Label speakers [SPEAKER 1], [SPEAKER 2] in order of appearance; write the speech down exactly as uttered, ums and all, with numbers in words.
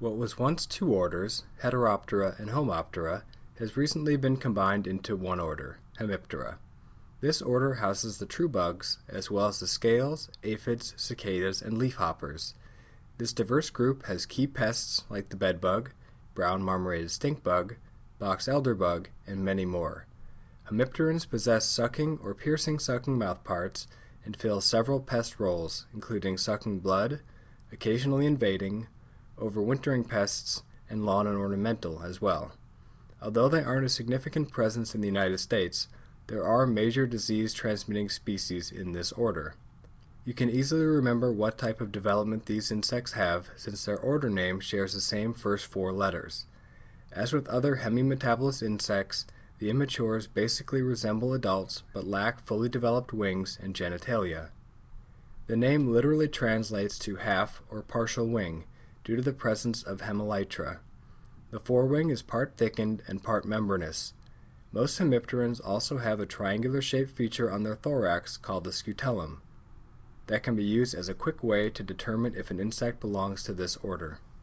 [SPEAKER 1] What was once two orders, Heteroptera and Homoptera, has recently been combined into one order, Hemiptera. This order houses the true bugs, as well as the scales, aphids, cicadas, and leafhoppers. This diverse group has key pests like the bedbug, brown marmorated stink bug, box elderbug, and many more. Hemipterans possess sucking or piercing sucking mouthparts and fill several pest roles, including sucking blood, occasionally invading, overwintering pests, and lawn and ornamental as well. Although they aren't a significant presence in the United States, there are major disease-transmitting species in this order. You can easily remember what type of development these insects have since their order name shares the same first four letters. As with other hemimetabolous insects, the immatures basically resemble adults but lack fully developed wings and genitalia. The name literally translates to half or partial wing due to the presence of hemelytra. The forewing is part thickened and part membranous. Most hemipterans also have a triangular-shaped feature on their thorax called the scutellum. That can be used as a quick way to determine if an insect belongs to this order.